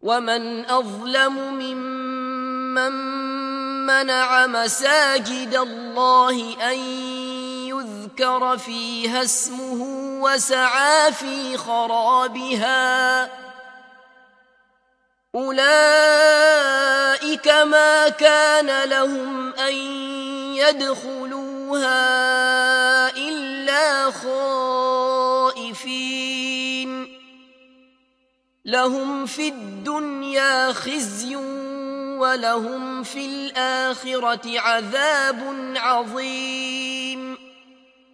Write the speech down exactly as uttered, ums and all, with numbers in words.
ومن أظلم ممن منع مساجد الله أن يذكر فيها اسمه وسعى في خرابها أولئك ما كان لهم أن يدخلوها إلا خائفين لهم في الدنيا خزي ولهم في الآخرة عذاب عظيم